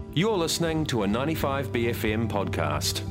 You're listening to a 95BFM podcast.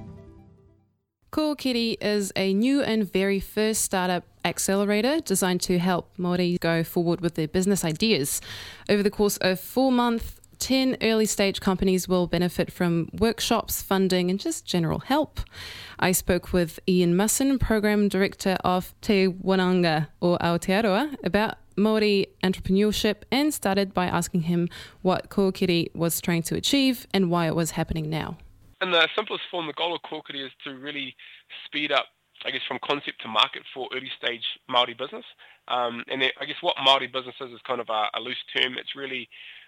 Ko'okiri is a new and very first startup accelerator designed to help Māori go forward with their business ideas. Over the course of 4 months, 10 early stage companies will benefit from workshops, funding, and just general help. I spoke with Ian Musson, Program Director of Te Wananga or Aotearoa, about Māori entrepreneurship and started by asking him what Ko'okiri was trying to achieve and why it was happening now. In the simplest form, the goal of Ko'okiri is to really speed up, from concept to market for early stage Māori business. And then, what Māori business is kind of a loose term. It's really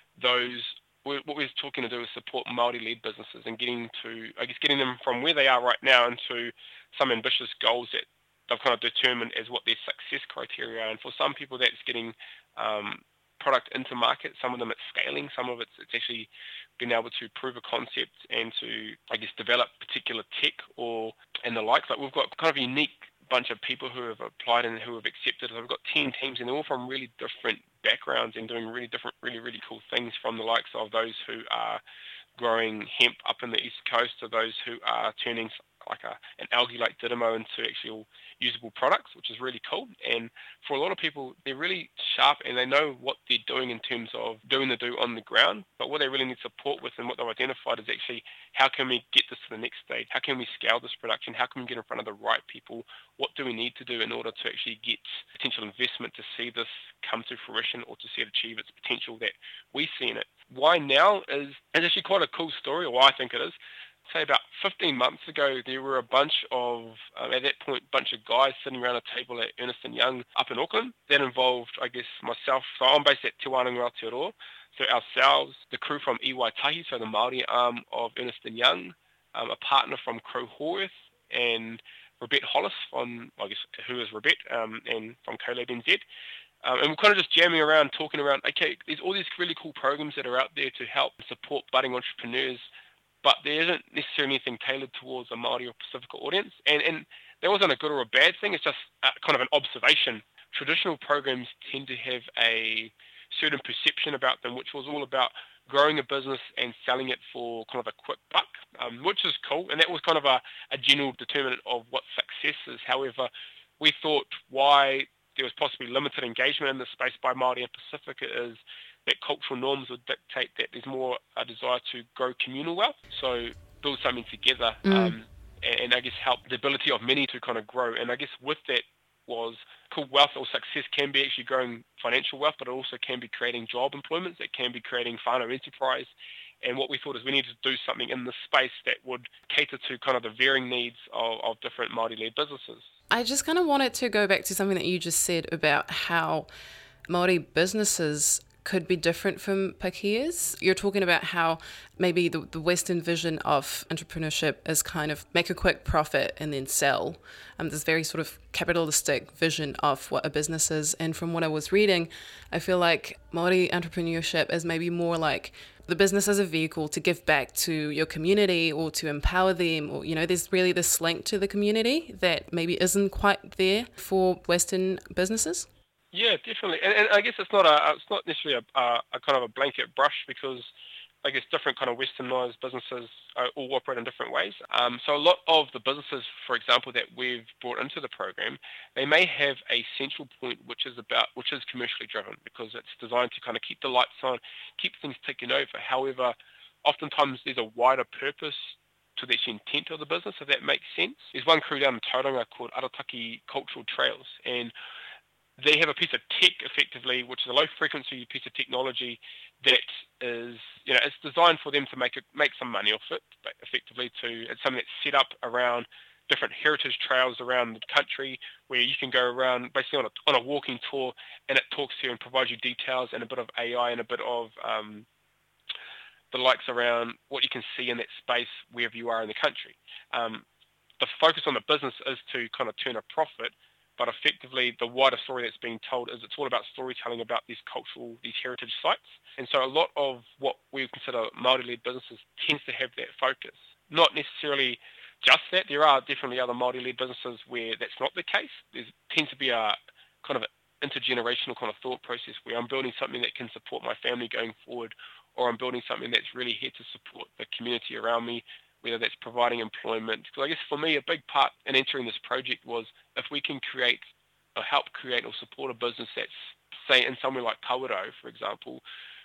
what we're talking to do is support Māori-led businesses and getting them from where they are right now into some ambitious goals that they've kind of determined as what their success criteria are. And for some people, that's getting product into market. Some of them it's scaling. Some of it's actually being able to prove a concept and to, develop particular tech and the like. Like we've got kind of a unique bunch of people who have applied and who have accepted. So we've got 10 teams and they're all from really different backgrounds and doing really different, really cool things, from the likes of those who are growing hemp up in the East Coast to those who are turning an algae like Didymo into actual usable products, which is really cool. And for a lot of people, they're really sharp and they know what they're doing in terms of doing the do on the ground. But what they really need support with and what they've identified is actually, how can we get this to the next stage? How can we scale this production? How can we get in front of the right people? What do we need to do in order to actually get potential investment to see this come to fruition or to see it achieve its potential that we see in it? Why now is actually quite a cool story, or I think it is. Say about 15 months ago, there were a bunch of, at that point, bunch of guys sitting around a table at Ernst & Young up in Auckland. That involved, myself. So I'm based at Te Wananga Aotearoa. So ourselves, the crew from EY Tahi, so the Māori arm of Ernst & Young, a partner from Crowe Horwath, and Rebette Hollis who is Rebette, and from CoLab NZ. And we're kind of just jamming around, talking around, there's all these really cool programs that are out there to help support budding entrepreneurs, but there isn't necessarily anything tailored towards a Māori or Pacifica audience. And that wasn't a good or a bad thing. It's just kind of an observation. Traditional programs tend to have a certain perception about them, which was all about growing a business and selling it for kind of a quick buck, which is cool. And that was kind of a general determinant of what success is. However, we thought why there was possibly limited engagement in this space by Māori and Pacifica is that cultural norms would dictate that there's more a desire to grow communal wealth, so build something together, and help the ability of many to kind of grow. And with that was cool. Wealth or success can be actually growing financial wealth, but it also can be creating job employments. It can be creating whānau enterprise. And what we thought is we needed to do something in this space that would cater to kind of the varying needs of different Māori-led businesses. I just kind of wanted to go back to something that you just said about how Māori businesses could be different from Pākehā's. You're talking about how maybe the Western vision of entrepreneurship is kind of make a quick profit and then sell. This very sort of capitalistic vision of what a business is. And from what I was reading, I feel like Māori entrepreneurship is maybe more like the business as a vehicle to give back to your community or to empower them, or there's really this link to the community that maybe isn't quite there for Western businesses. Yeah, definitely, and I guess it's not necessarily a kind of a blanket brush, because different kind of westernized businesses all operate in different ways. So a lot of the businesses, for example, that we've brought into the program, they may have a central point which is commercially driven, because it's designed to kind of keep the lights on, keep things ticking over. However, oftentimes there's a wider purpose to the intent of the business, if that makes sense. There's one crew down in Tauranga called Arataki Cultural Trails, and they have a piece of tech, effectively, which is a low-frequency piece of technology that is, it's designed for them to make some money off it, but effectively it's something that's set up around different heritage trails around the country, where you can go around basically on a walking tour, and it talks to you and provides you details and a bit of AI and a bit of the likes around what you can see in that space wherever you are in the country. The focus on the business is to kind of turn a profit, but effectively the wider story that's being told is it's all about storytelling about these heritage sites. And so a lot of what we consider Māori-led businesses tends to have that focus. Not necessarily just that. There are definitely other Māori-led businesses where that's not the case. There tends to be a kind of intergenerational kind of thought process where I'm building something that can support my family going forward, or I'm building something that's really here to support the community around me, whether that's providing employment. Because I guess for me, a big part in entering this project was if we can create or help create or support a business that's, say, in somewhere like Kawerau, for example,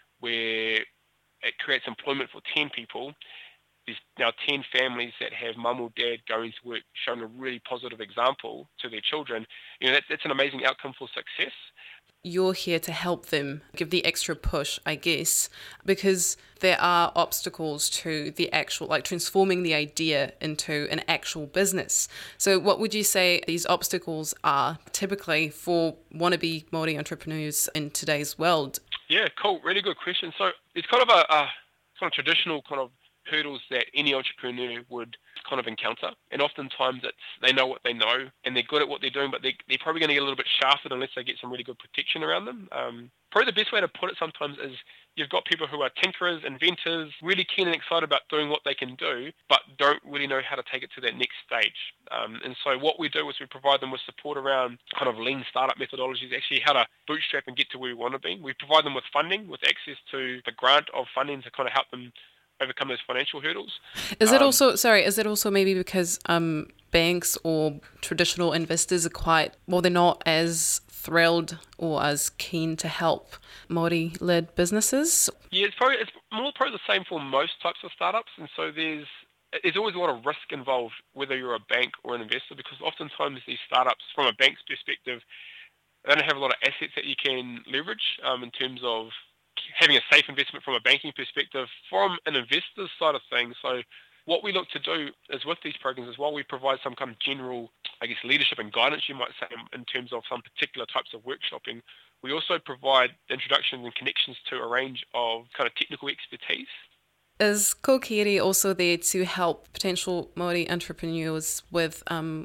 where it creates employment for 10 people. There's now 10 families that have mum or dad going to work, showing a really positive example to their children. That's an amazing outcome for success. You're here to help them give the extra push, I guess, because there are obstacles to the actual, like transforming the idea into an actual business. So what would you say these obstacles are typically for wannabe Māori entrepreneurs in today's world? Yeah, cool. Really good question. So it's kind of a kind of traditional kind of hurdles that any entrepreneur would kind of encounter, and oftentimes they know what they know and they're good at what they're doing, but they're probably going to get a little bit shafted unless they get some really good protection around them. Probably the best way to put it sometimes is you've got people who are tinkerers, inventors, really keen and excited about doing what they can do, but don't really know how to take it to that next stage. And so what we do is we provide them with support around kind of lean startup methodologies, actually how to bootstrap and get to where we want to be. We provide them with funding, with access to the grant of funding to kind of help them overcome those financial hurdles. Is it also maybe because banks or traditional investors are they're not as thrilled or as keen to help Māori-led businesses? Yeah, it's more the same for most types of startups, and so there's always a lot of risk involved, whether you're a bank or an investor, because oftentimes these startups, from a bank's perspective, they don't have a lot of assets that you can leverage in terms of having a safe investment from a banking perspective. From an investor's side of things, so what we look to do is with these programs is while we provide some kind of general, I guess, leadership and guidance, you might say, in terms of some particular types of workshopping, we also provide introductions and connections to a range of kind of technical expertise. Is Ko Kiri also there to help potential Māori entrepreneurs with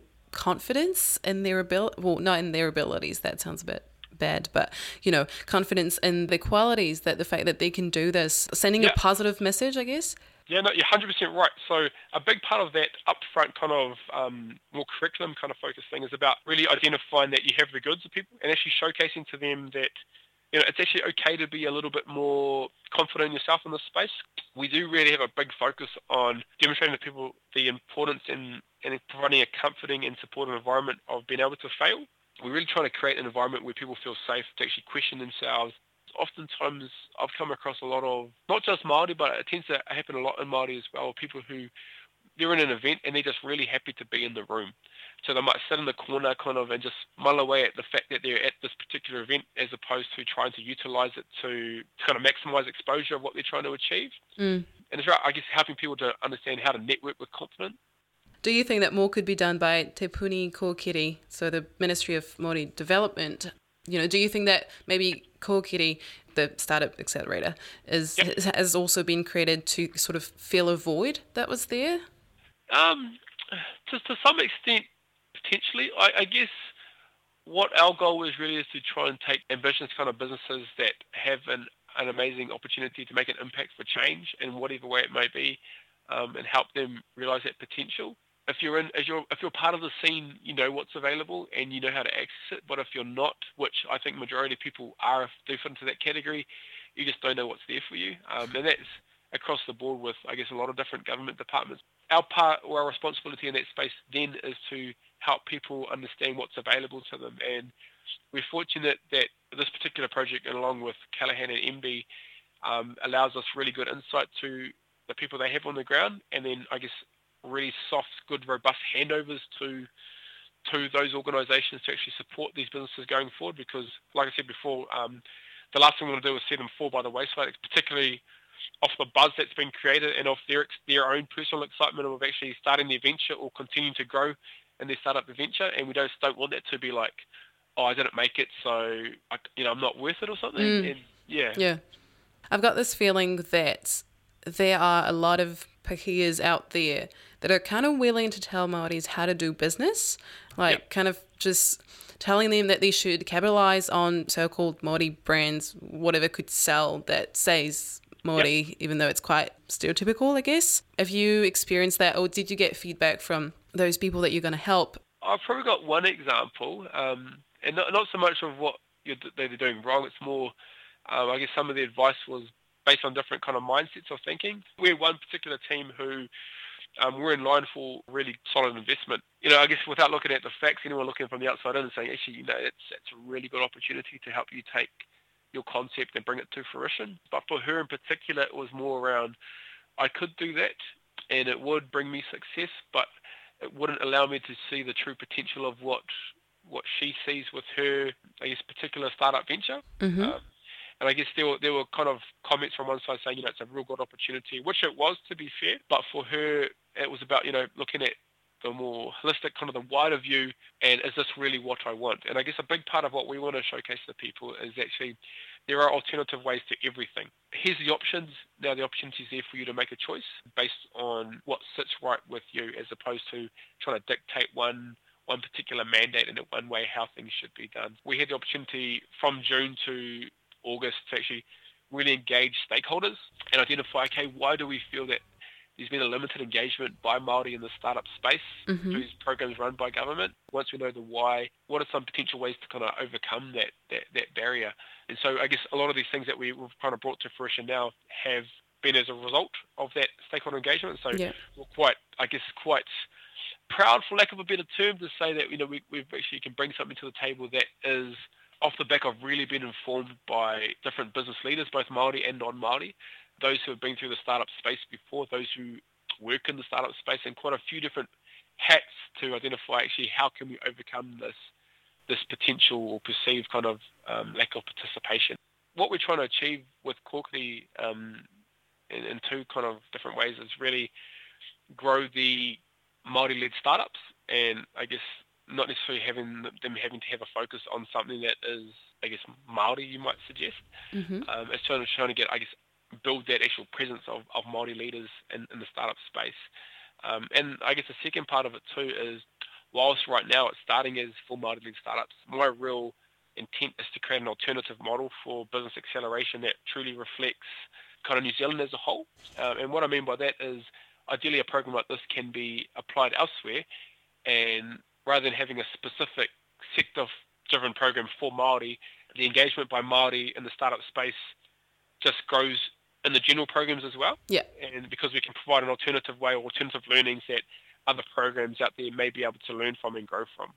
confidence in their ability? Well, not in their abilities, that sounds a bit bad, but confidence in the qualities, that the fact that they can do this, sending a positive message, I guess. Yeah, no, you're 100% right. So a big part of that upfront kind of more curriculum kind of focus thing is about really identifying that you have the goods of people and actually showcasing to them that it's actually okay to be a little bit more confident in yourself in this space. We do really have a big focus on demonstrating to people the importance in providing a comforting and supportive environment of being able to fail. We're really trying to create an environment where people feel safe to actually question themselves. Oftentimes, I've come across a lot of, not just Māori, but it tends to happen a lot in Māori as well, people who, they're in an event and they're just really happy to be in the room. So they might sit in the corner kind of and just mull away at the fact that they're at this particular event, as opposed to trying to utilise it to kind of maximise exposure of what they're trying to achieve. And it's right, I guess, helping people to understand how to network with confidence. Do you think that more could be done by Te Puni Ko Kiri, so the Ministry of Māori Development? Do you think that maybe Ko Kiri, the startup accelerator, has also been created to sort of fill a void that was there? To some extent, potentially. I guess what our goal is really is to try and take ambitious kind of businesses that have an amazing opportunity to make an impact for change in whatever way it may be, and help them realise that potential. If you're part of the scene, you know what's available and you know how to access it. But if you're not, which I think majority of people are, if they fit into that category, you just don't know what's there for you. And that's across the board with, I guess, a lot of different government departments. Our part or our responsibility in that space then is to help people understand what's available to them. And we're fortunate that this particular project, and along with Callaghan and MB, allows us really good insight to the people they have on the ground, and then I guess really soft, good, robust handovers to those organisations to actually support these businesses going forward. Because, like I said before, the last thing we want to do is see them fall by the wayside. It's particularly off the buzz that's been created and off their own personal excitement of actually starting their venture or continuing to grow in their startup venture. And we just don't want that to be like, oh, I didn't make it, so I'm not worth it or something. And yeah. I've got this feeling that there are a lot of pakeas out there that are kind of willing to tell Māoris how to do business, kind of just telling them that they should capitalise on so-called Māori brands, whatever could sell that says Māori, even though it's quite stereotypical, I guess. Have you experienced that, or did you get feedback from those people that you're going to help? I've probably got one example, and not so much of what they're doing wrong. It's more, I guess some of the advice was based on different kind of mindsets of thinking. We had one particular team who we're in line for really solid investment. I guess without looking at the facts, anyone looking from the outside in and saying, actually, it's a really good opportunity to help you take your concept and bring it to fruition. But for her in particular, it was more around, I could do that and it would bring me success, but it wouldn't allow me to see the true potential of what she sees with her, I guess, particular startup venture. Mm-hmm. And I guess there were kind of comments from one side saying, it's a real good opportunity, which it was, to be fair. But for her, it was about, looking at the more holistic, kind of the wider view, and is this really what I want? And I guess a big part of what we want to showcase to people is actually there are alternative ways to everything. Here's the options. Now the opportunity is there for you to make a choice based on what sits right with you, as opposed to trying to dictate one particular mandate in one way how things should be done. We had the opportunity from June to August to actually really engage stakeholders and identify, okay, why do we feel that there's been a limited engagement by Māori in the startup space through these programs run by government? Once we know the why, what are some potential ways to kind of overcome that barrier? And so I guess a lot of these things that we've kind of brought to fruition now have been as a result of that stakeholder engagement. So we're quite proud, for lack of a better term, to say that we've actually can bring something to the table that is off the back of really being informed by different business leaders, both Māori and non-Māori, those who have been through the startup space before, those who work in the startup space, and quite a few different hats to identify actually how can we overcome this potential or perceived kind of lack of participation. What we're trying to achieve with Kōkiri in two kind of different ways is really grow the Māori-led startups, and I guess not necessarily having to have a focus on something that is, I guess, Māori, you might suggest. It's trying to get, I guess, build that actual presence of Māori leaders in the startup space. And I guess the second part of it too is, whilst right now it's starting as for Māori-led startups, my real intent is to create an alternative model for business acceleration that truly reflects kind of New Zealand as a whole. And what I mean by that is, ideally a program like this can be applied elsewhere, and rather than having a specific sector-driven program for Māori, the engagement by Māori in the startup space just grows in the general programs as well. Yeah. And because we can provide an alternative way or alternative learnings that other programs out there may be able to learn from and grow from.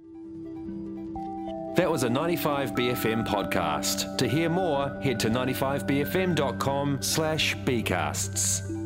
That was a 95BFM podcast. To hear more, head to 95bfm.com/bcasts.